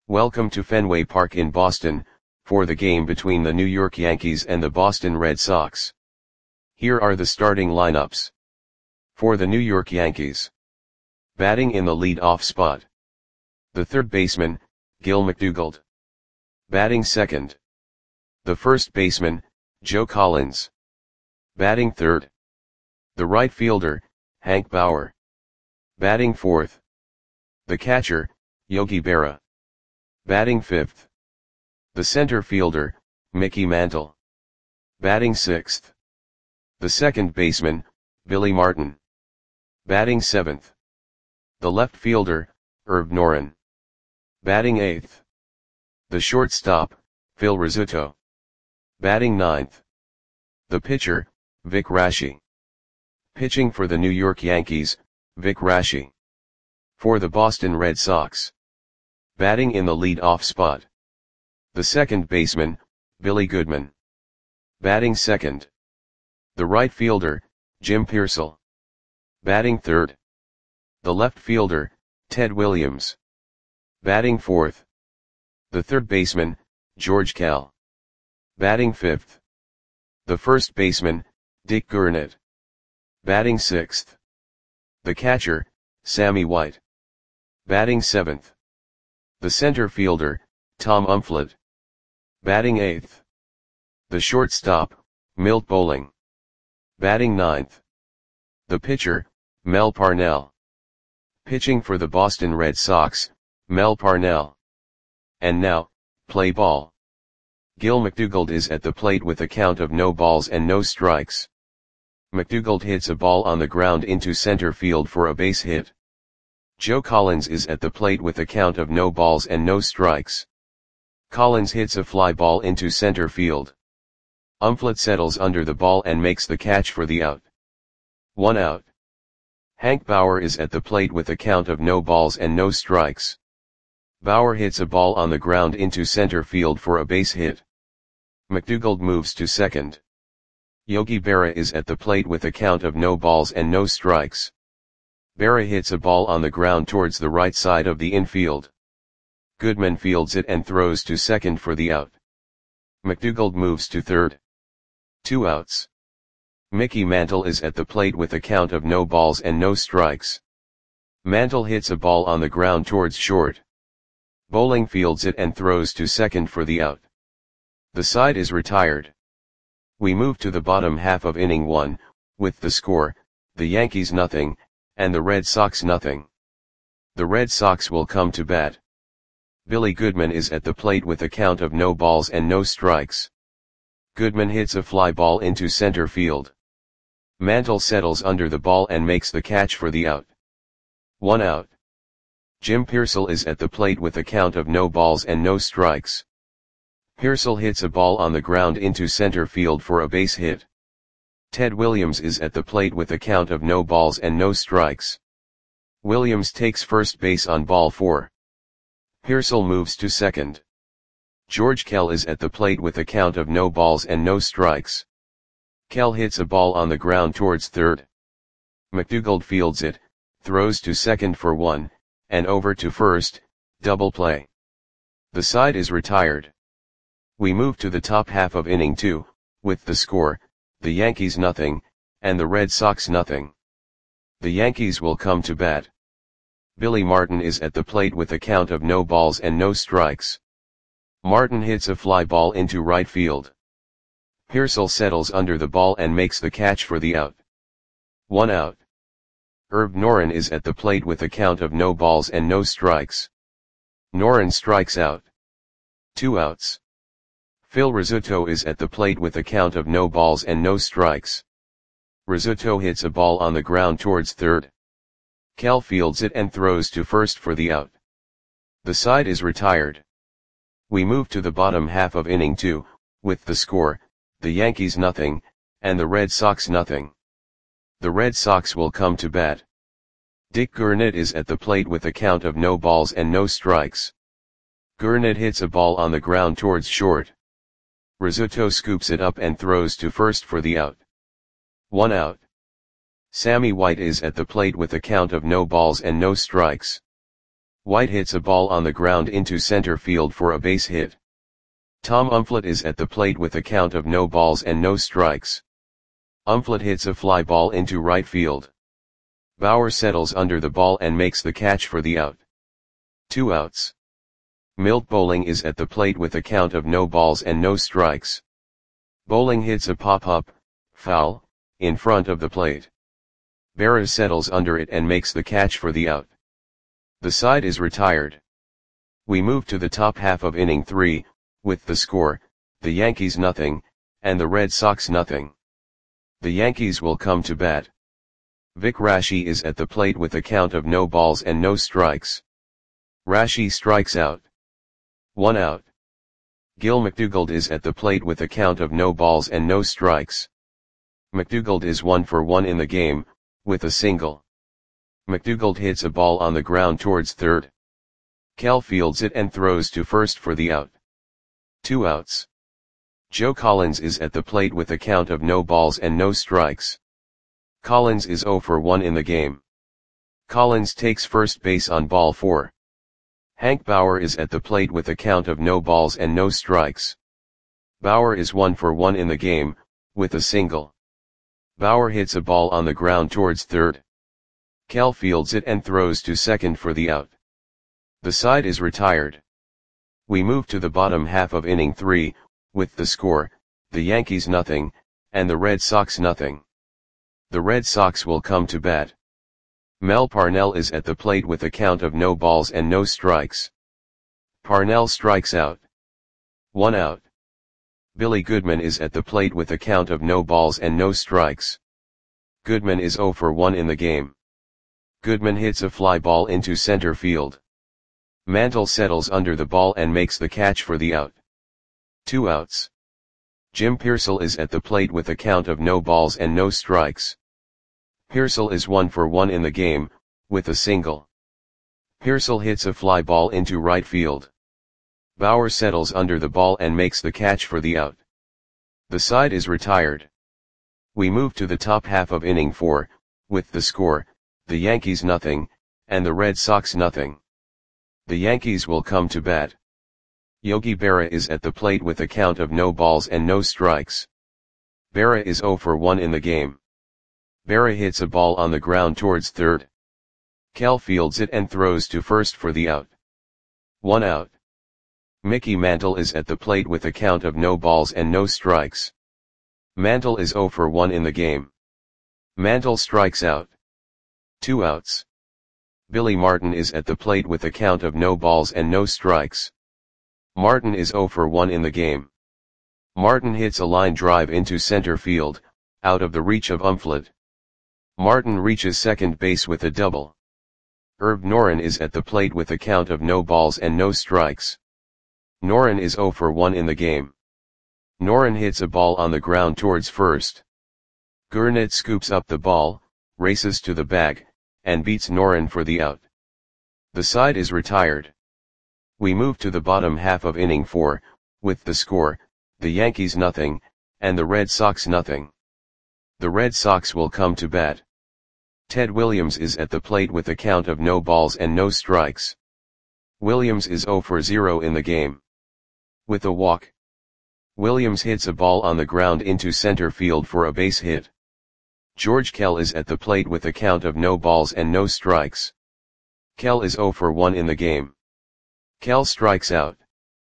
Welcome to Fenway Park in Boston, for the game between the New York Yankees and the Boston Red Sox. Here are the starting lineups. For the New York Yankees. Batting in the lead-off spot. The third baseman, Gil McDougald. Batting second. The first baseman, Joe Collins. Batting third. The right fielder, Hank Bauer. Batting fourth. The catcher, Yogi Berra. Batting fifth. The center fielder, Mickey Mantle. Batting sixth. The second baseman, Billy Martin. Batting seventh. The left fielder, Herb Noren. Batting eighth. The shortstop, Phil Rizzuto. Batting ninth. The pitcher, Vic Raschi. Pitching for the New York Yankees, Vic Raschi. For the Boston Red Sox. Batting in the lead-off spot. The second baseman, Billy Goodman. Batting second. The right fielder, Jim Piersall. Batting third. The left fielder, Ted Williams. Batting fourth. The third baseman, George Kell. Batting fifth. The first baseman, Dick Gurnett. Batting sixth. The catcher, Sammy White. Batting seventh. The center fielder, Tom Umflett. Batting eighth. The shortstop, Milt Bowling. Batting ninth. The pitcher, Mel Parnell. Pitching for the Boston Red Sox, Mel Parnell. And now, play ball. Gil McDougald is at the plate with a count of no balls and no strikes. McDougald hits a ball on the ground into center field for a base hit. Joe Collins is at the plate with a count of no balls and no strikes. Collins hits a fly ball into center field. Umflett settles under the ball and makes the catch for the out. 1 out. Hank Bauer is at the plate with a count of no balls and no strikes. Bauer hits a ball on the ground into center field for a base hit. McDougald moves to second. Yogi Berra is at the plate with a count of no balls and no strikes. Berra hits a ball on the ground towards the right side of the infield. Goodman fields it and throws to second for the out. McDougald moves to third. 2 outs. Mickey Mantle is at the plate with a count of no balls and no strikes. Mantle hits a ball on the ground towards short. Bowling fields it and throws to second for the out. The side is retired. We move to the bottom half of inning 1, with the score, the Yankees 0, and the Red Sox 0. The Red Sox will come to bat. Billy Goodman is at the plate with a count of no balls and no strikes. Goodman hits a fly ball into center field. Mantle settles under the ball and makes the catch for the out. 1 out. Jim Piersall is at the plate with a count of no balls and no strikes. Piersall hits a ball on the ground into center field for a base hit. Ted Williams is at the plate with a count of no balls and no strikes. Williams takes first base on ball 4. Piersall moves to second. George Kell is at the plate with a count of no balls and no strikes. Kell hits a ball on the ground towards third. McDougald fields it, throws to second for 1, and over to first, double play. The side is retired. We move to the top half of inning 2, with the score, the Yankees 0, and the Red Sox 0. The Yankees will come to bat. Billy Martin is at the plate with a count of no balls and no strikes. Martin hits a fly ball into right field. Piersall settles under the ball and makes the catch for the out. 1 out. Herb Noren is at the plate with a count of no balls and no strikes. Noren strikes out. 2 outs. Phil Rizzuto is at the plate with a count of no balls and no strikes. Rizzuto hits a ball on the ground towards third. Kell fields it and throws to first for the out. The side is retired. We move to the bottom half of inning 2, with the score, the Yankees 0, and the Red Sox 0. The Red Sox will come to bat. Dick Gurnett is at the plate with a count of no balls and no strikes. Gurnett hits a ball on the ground towards short. Rizzuto scoops it up and throws to first for the out. 1 out. Sammy White is at the plate with a count of no balls and no strikes. White hits a ball on the ground into center field for a base hit. Tom Umflett is at the plate with a count of no balls and no strikes. Umflett hits a fly ball into right field. Bauer settles under the ball and makes the catch for the out. 2 outs. Milt Bowling is at the plate with a count of no balls and no strikes. Bowling hits a pop-up, foul, in front of the plate. Berra settles under it and makes the catch for the out. The side is retired. We move to the top half of inning 3, with the score, the Yankees nothing, and the Red Sox nothing. The Yankees will come to bat. Vic Raschi is at the plate with a count of no balls and no strikes. Raschi strikes out. 1 out. Gil McDougald is at the plate with a count of no balls and no strikes. McDougald is 1 for 1 in the game, with a single. McDougald hits a ball on the ground towards third. Kell fields it and throws to first for the out. 2 outs. Joe Collins is at the plate with a count of no balls and no strikes. Collins is 0 for 1 in the game. Collins takes first base on ball 4. Hank Bauer is at the plate with a count of no balls and no strikes. Bauer is 1 for 1 in the game, with a single. Bauer hits a ball on the ground towards third. Kell fields it and throws to second for the out. The side is retired. We move to the bottom half of inning 3, with the score, the Yankees nothing, and the Red Sox nothing. The Red Sox will come to bat. Mel Parnell is at the plate with a count of no balls and no strikes. Parnell strikes out. 1 out. Billy Goodman is at the plate with a count of no balls and no strikes. Goodman is 0 for 1 in the game. Goodman hits a fly ball into center field. Mantle settles under the ball and makes the catch for the out. 2 outs. Jim Piersall is at the plate with a count of no balls and no strikes. Piersall is 1 for 1 in the game, with a single. Piersall hits a fly ball into right field. Bauer settles under the ball and makes the catch for the out. The side is retired. We move to the top half of inning 4, with the score, the Yankees nothing, and the Red Sox nothing. The Yankees will come to bat. Yogi Berra is at the plate with a count of no balls and no strikes. Berra is 0 for 1 in the game. Berra hits a ball on the ground towards third. Kell fields it and throws to first for the out. 1 out. Mickey Mantle is at the plate with a count of no balls and no strikes. Mantle is 0 for 1 in the game. Mantle strikes out. 2 outs. Billy Martin is at the plate with a count of no balls and no strikes. Martin is 0 for 1 in the game. Martin hits a line drive into center field, out of the reach of Umflett. Martin reaches second base with a double. Herb Noren is at the plate with a count of no balls and no strikes. Noren is 0 for 1 in the game. Noren hits a ball on the ground towards first. Gurnett scoops up the ball, races to the bag, and beats Noren for the out. The side is retired. We move to the bottom half of inning 4, with the score, the Yankees nothing, and the Red Sox nothing. The Red Sox will come to bat. Ted Williams is at the plate with a count of no balls and no strikes. Williams is 0 for 0 in the game. With a walk. Williams hits a ball on the ground into center field for a base hit. George Kell is at the plate with a count of no balls and no strikes. Kell is 0 for 1 in the game. Kell strikes out.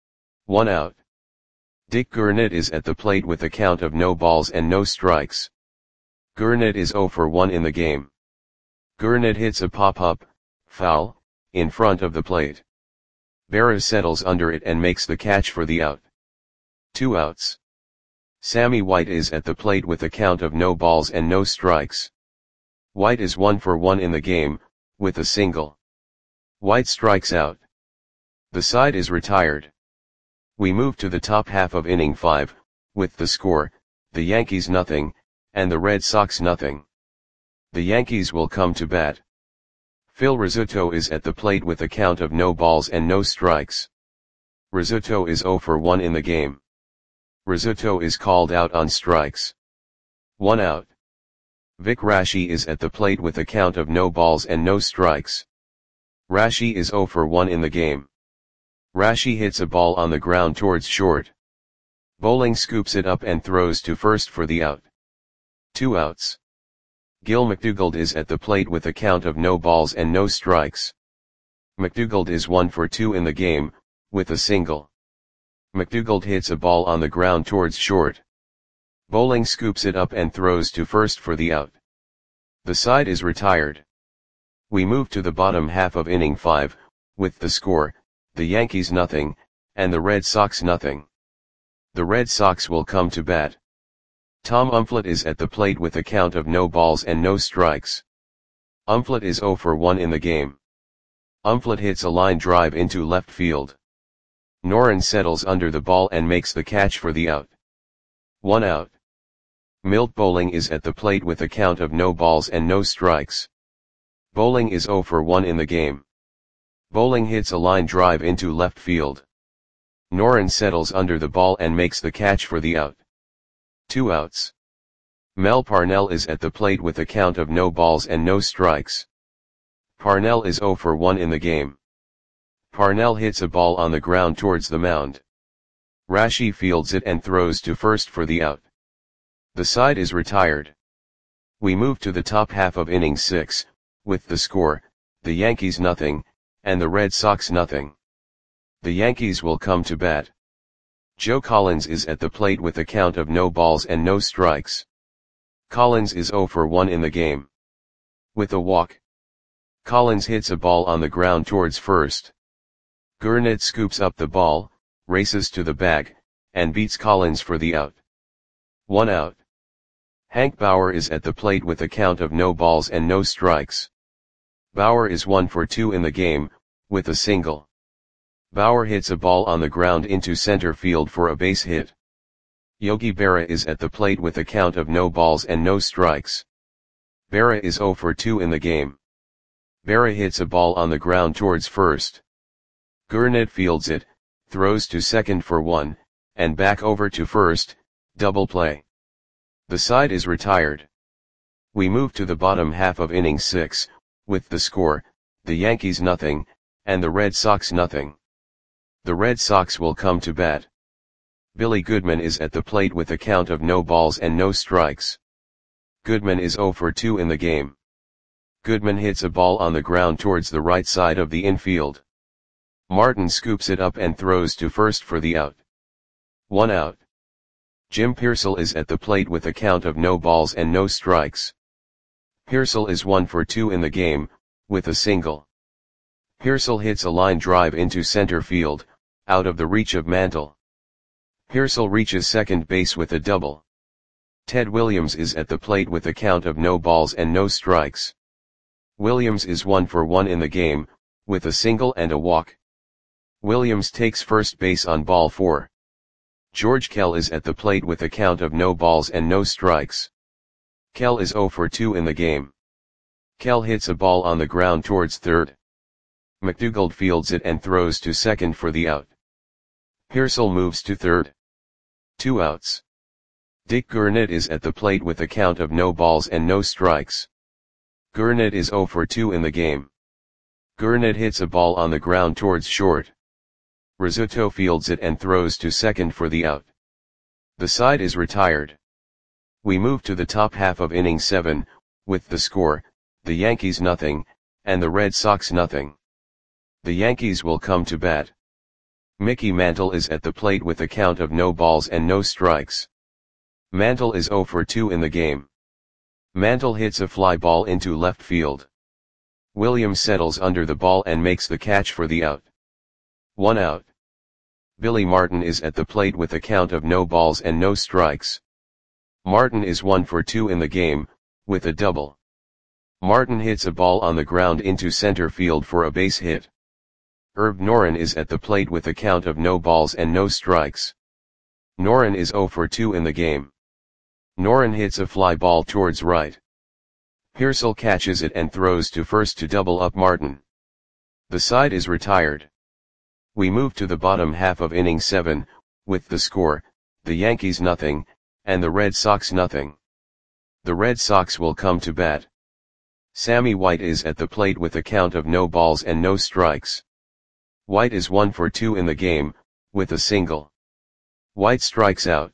1 out. Dick Gurnett is at the plate with a count of no balls and no strikes. Gurnett is 0 for 1 in the game. Gurnett hits a pop-up, foul, in front of the plate. Berra settles under it and makes the catch for the out. 2 outs. Sammy White is at the plate with a count of no balls and no strikes. White is 1 for 1 in the game, with a single. White strikes out. The side is retired. We move to the top half of inning 5, with the score, the Yankees nothing, and the Red Sox nothing. The Yankees will come to bat. Phil Rizzuto is at the plate with a count of no balls and no strikes. Rizzuto is 0 for 1 in the game. Rizzuto is called out on strikes. 1 out. Vic Raschi is at the plate with a count of no balls and no strikes. Rashi is 0 for 1 in the game. Rashi hits a ball on the ground towards short. Bowling scoops it up and throws to first for the out. 2 outs. Gil McDougald is at the plate with a count of no balls and no strikes. McDougald is 1 for 2 in the game, with a single. McDougald hits a ball on the ground towards short. Bowling scoops it up and throws to first for the out. The side is retired. We move to the bottom half of inning 5, with the score, the Yankees nothing, and the Red Sox nothing. The Red Sox will come to bat. Tom Umflett is at the plate with a count of no balls and no strikes. Umflett is 0 for 1 in the game. Umflett hits a line drive into left field. Noren settles under the ball and makes the catch for the out. 1 out. Milt Bowling is at the plate with a count of no balls and no strikes. Bowling is 0 for 1 in the game. Bowling hits a line drive into left field. Noren settles under the ball and makes the catch for the out. 2 outs. Mel Parnell is at the plate with a count of no balls and no strikes. Parnell is 0 for 1 in the game. Parnell hits a ball on the ground towards the mound. Rashi fields it and throws to first for the out. The side is retired. We move to the top half of inning 6, with the score, the Yankees nothing, and the Red Sox nothing. The Yankees will come to bat. Joe Collins is at the plate with a count of no balls and no strikes. Collins is 0 for 1 in the game. With a walk. Collins hits a ball on the ground towards first. Gurnett scoops up the ball, races to the bag, and beats Collins for the out. 1 out. Hank Bauer is at the plate with a count of no balls and no strikes. Bauer is 1 for 2 in the game, with a single. Bauer hits a ball on the ground into center field for a base hit. Yogi Berra is at the plate with a count of no balls and no strikes. Berra is 0 for 2 in the game. Berra hits a ball on the ground towards first. Gurnett fields it, throws to second for 1, and back over to first, double play. The side is retired. We move to the bottom half of inning 6, with the score, the Yankees nothing, and the Red Sox nothing. The Red Sox will come to bat. Billy Goodman is at the plate with a count of no balls and no strikes. Goodman is 0 for 2 in the game. Goodman hits a ball on the ground towards the right side of the infield. Martin scoops it up and throws to first for the out. 1 out. Jim Pearsall is at the plate with a count of no balls and no strikes. Pearsall is 1 for 2 in the game, with a single. Pearsall hits a line drive into center field, out of the reach of Mantle. Pearsall reaches second base with a double. Ted Williams is at the plate with a count of no balls and no strikes. Williams is 1 for 1 in the game, with a single and a walk. Williams takes first base on ball 4. George Kell is at the plate with a count of no balls and no strikes. Kell is 0 for 2 in the game. Kell hits a ball on the ground towards third. McDougald fields it and throws to second for the out. Pearsall moves to third. 2 outs. Dick Gurnett is at the plate with a count of no balls and no strikes. Gurnett is 0 for 2 in the game. Gurnett hits a ball on the ground towards short. Rizzuto fields it and throws to second for the out. The side is retired. We move to the top half of inning 7, with the score, the Yankees nothing, and the Red Sox nothing. The Yankees will come to bat. Mickey Mantle is at the plate with a count of no balls and no strikes. Mantle is 0 for 2 in the game. Mantle hits a fly ball into left field. Williams settles under the ball and makes the catch for the out. 1 out. Billy Martin is at the plate with a count of no balls and no strikes. Martin is 1 for 2 in the game, with a double. Martin hits a ball on the ground into center field for a base hit. Herb Noren is at the plate with a count of no balls and no strikes. Noren is 0 for 2 in the game. Noren hits a fly ball towards right. Pearsall catches it and throws to first to double up Martin. The side is retired. We move to the bottom half of inning 7, with the score, the Yankees nothing, and the Red Sox nothing. The Red Sox will come to bat. Sammy White is at the plate with a count of no balls and no strikes. White is 1 for 2 in the game, with a single. White strikes out.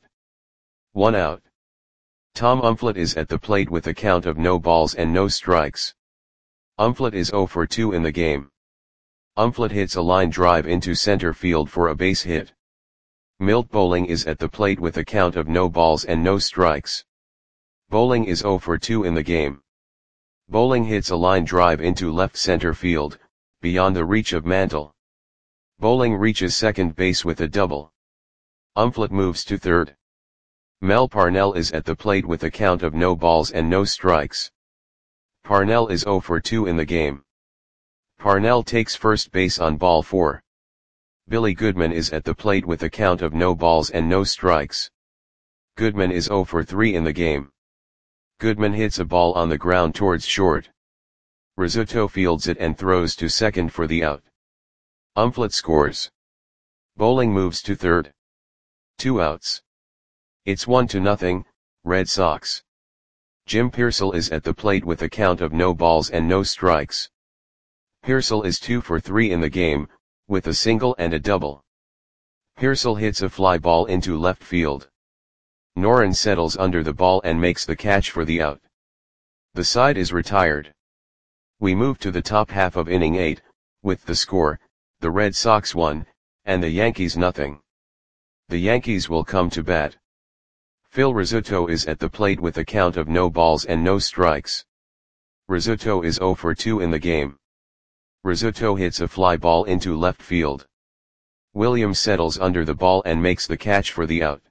1 out. Tom Umflett is at the plate with a count of no balls and no strikes. Umflett is 0 for 2 in the game. Umflett hits a line drive into center field for a base hit. Milt Bowling is at the plate with a count of no balls and no strikes. Bowling is 0 for 2 in the game. Bowling hits a line drive into left center field, beyond the reach of Mantle. Bowling reaches second base with a double. Umflett moves to third. Mel Parnell is at the plate with a count of no balls and no strikes. Parnell is 0 for 2 in the game. Parnell takes first base on ball 4. Billy Goodman is at the plate with a count of no balls and no strikes. Goodman is 0 for 3 in the game. Goodman hits a ball on the ground towards short. Rizzuto fields it and throws to second for the out. Umflett scores. Bowling moves to third. 2 outs. It's 1-0, Red Sox. Jim Piersall is at the plate with a count of no balls and no strikes. Piersall is 2 for 3 in the game, with a single and a double. Piersall hits a fly ball into left field. Noren settles under the ball and makes the catch for the out. The side is retired. We move to the top half of inning 8, with the score, the Red Sox 1, and the Yankees 0. The Yankees will come to bat. Phil Rizzuto is at the plate with a count of no balls and no strikes. Rizzuto is 0 for 2 in the game. Rizzuto hits a fly ball into left field. Williams settles under the ball and makes the catch for the out.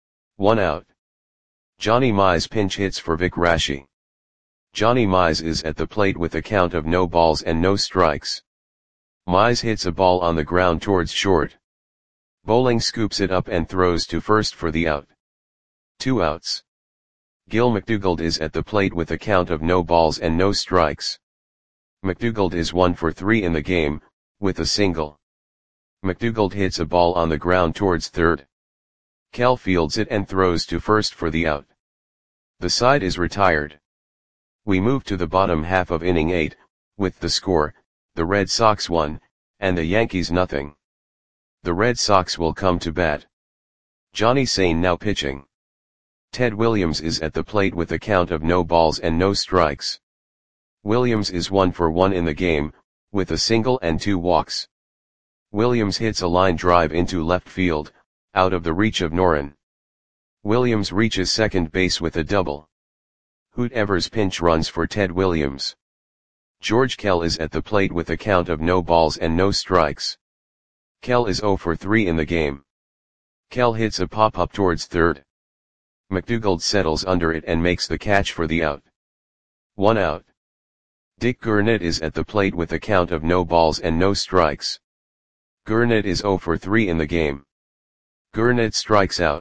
1 out. Johnny Mize pinch hits for Vic Raschi. Johnny Mize is at the plate with a count of no balls and no strikes. Mize hits a ball on the ground towards short. Bowling scoops it up and throws to first for the out. 2 outs. Gil McDougald is at the plate with a count of no balls and no strikes. McDougald is 1 for 3 in the game, with a single. McDougald hits a ball on the ground towards third. Kell fields it and throws to first for the out. The side is retired. We move to the bottom half of inning 8, with the score, the Red Sox 1, and the Yankees 0. The Red Sox will come to bat. Johnny Sain now pitching. Ted Williams is at the plate with a count of no balls and no strikes. Williams is 1 for 1 in the game, with a single and 2 walks. Williams hits a line drive into left field, out of the reach of Noren. Williams reaches second base with a double. Hoot Evers pinch runs for Ted Williams. George Kell is at the plate with a count of no balls and no strikes. Kell is 0 for 3 in the game. Kell hits a pop-up towards third. McDougald settles under it and makes the catch for the out. 1 out. Dick Gurnett is at the plate with a count of no balls and no strikes. Gurnett is 0 for 3 in the game. Gurnett strikes out.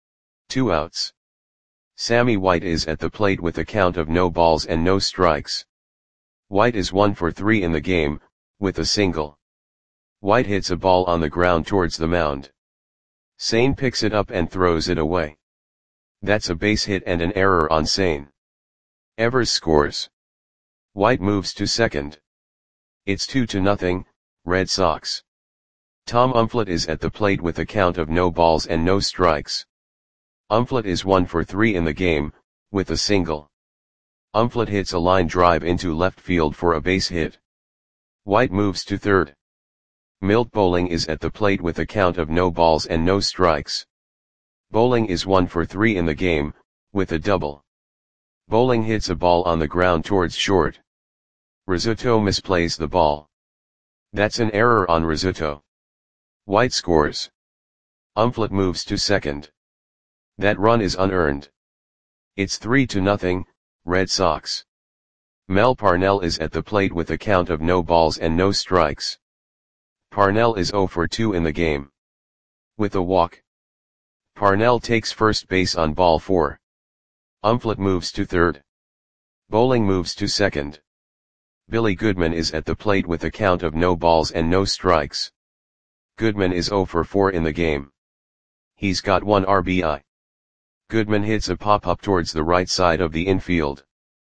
2 outs. Sammy White is at the plate with a count of no balls and no strikes. White is 1 for 3 in the game, with a single. White hits a ball on the ground towards the mound. Sain picks it up and throws it away. That's a base hit and an error on Sain. Evers scores. White moves to second. It's 2-0, Red Sox. Tom Umflett is at the plate with a count of no balls and no strikes. Umflett is 1 for 3 in the game, with a single. Umflett hits a line drive into left field for a base hit. White moves to third. Milt Bowling is at the plate with a count of no balls and no strikes. Bowling is 1 for 3 in the game, with a double. Bowling hits a ball on the ground towards short. Rizzuto misplays the ball. That's an error on Rizzuto. White scores. Umflett moves to second. That run is unearned. It's 3-0, Red Sox. Mel Parnell is at the plate with a count of no balls and no strikes. Parnell is 0 for 2 in the game. With a walk. Parnell takes first base on ball 4. Umflett moves to third. Bowling moves to second. Billy Goodman is at the plate with a count of no balls and no strikes. Goodman is 0 for 4 in the game. He's got 1 RBI. Goodman hits a pop-up towards the right side of the infield.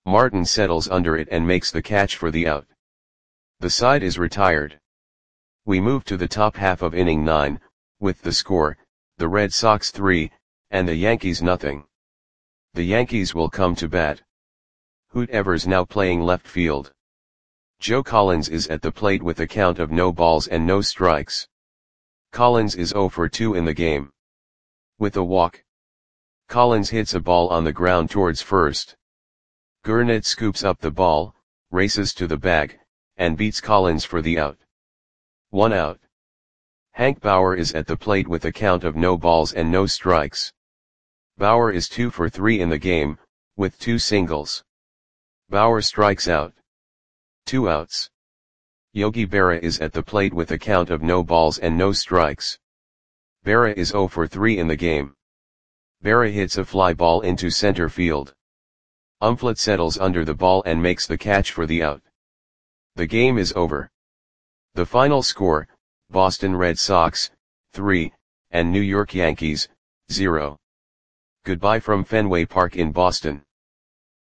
Martin settles under it and makes the catch for the out. The side is retired. We move to the top half of inning 9, with the score, the Red Sox 3, and the Yankees nothing. The Yankees will come to bat. Hoot Evers now playing left field. Joe Collins is at the plate with a count of no balls and no strikes. Collins is 0 for 2 in the game. With a walk. Collins hits a ball on the ground towards first. Gurnett scoops up the ball, races to the bag, and beats Collins for the out. 1 out. Hank Bauer is at the plate with a count of no balls and no strikes. Bauer is 2 for 3 in the game, with 2 singles. Bauer strikes out. 2 outs. Yogi Berra is at the plate with a count of no balls and no strikes. Berra is 0 for 3 in the game. Berra hits a fly ball into center field. Umflett settles under the ball and makes the catch for the out. The game is over. The final score, Boston Red Sox, 3, and New York Yankees, 0. Goodbye from Fenway Park in Boston.